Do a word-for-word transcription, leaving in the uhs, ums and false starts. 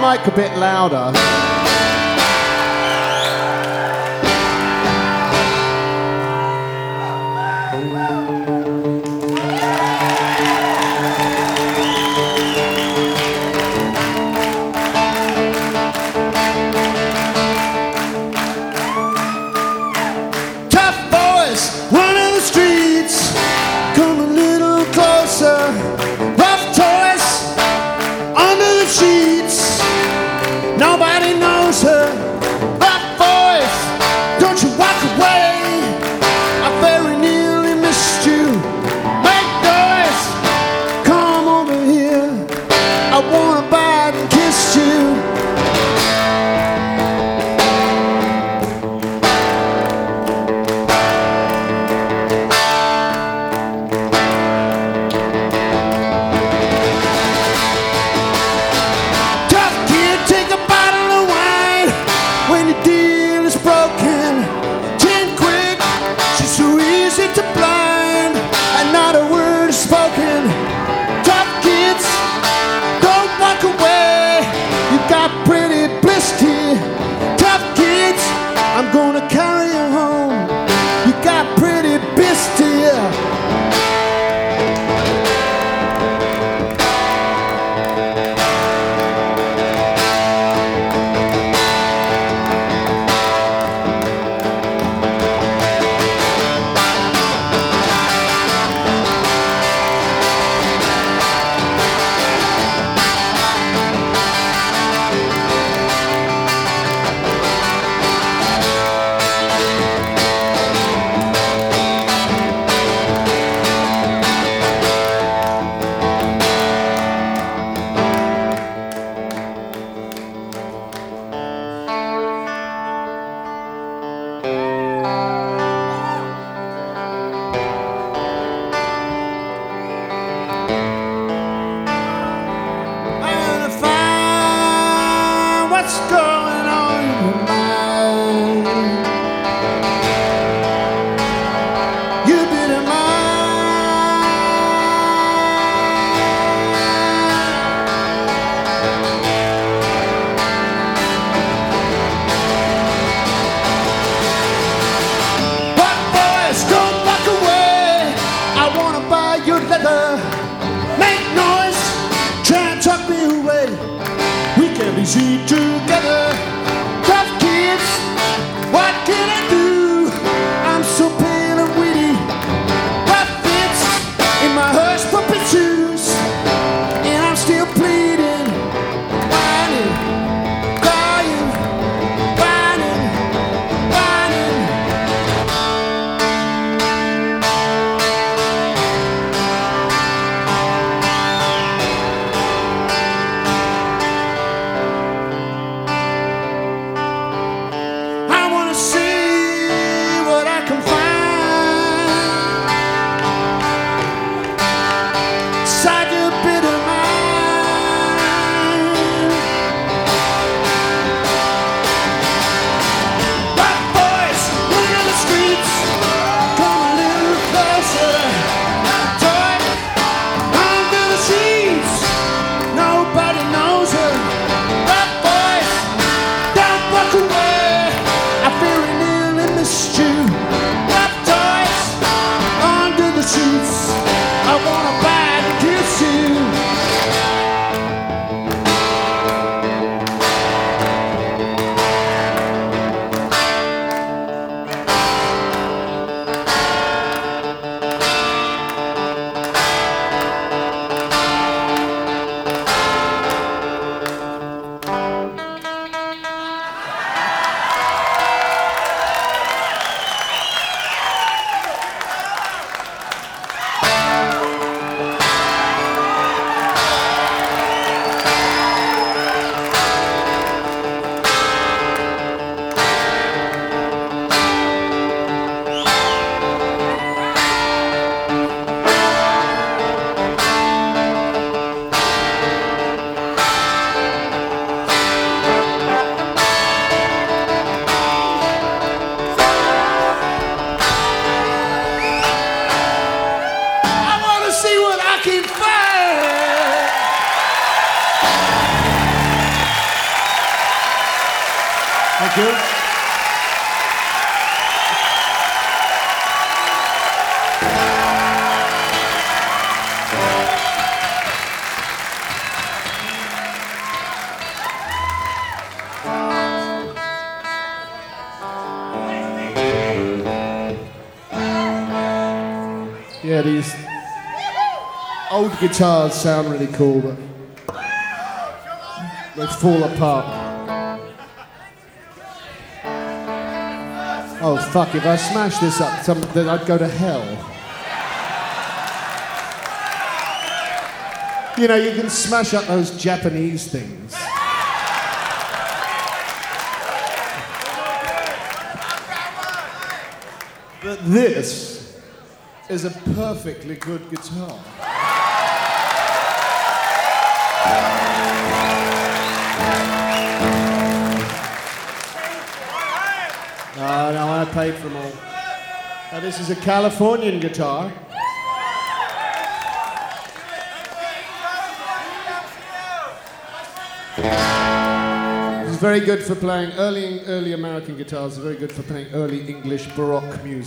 mic a bit louder. Nobody knows Thank you. Yeah, these old guitars sound really cool, but they fall apart. Oh fuck, if I smash this up, some, then I'd go to hell. You know, you can smash up those Japanese things. But this is a perfectly good guitar. Oh, no, I paid for them all. Now, this is a Californian guitar. This is very good for playing early, early American guitars. Very good for playing early English Baroque music.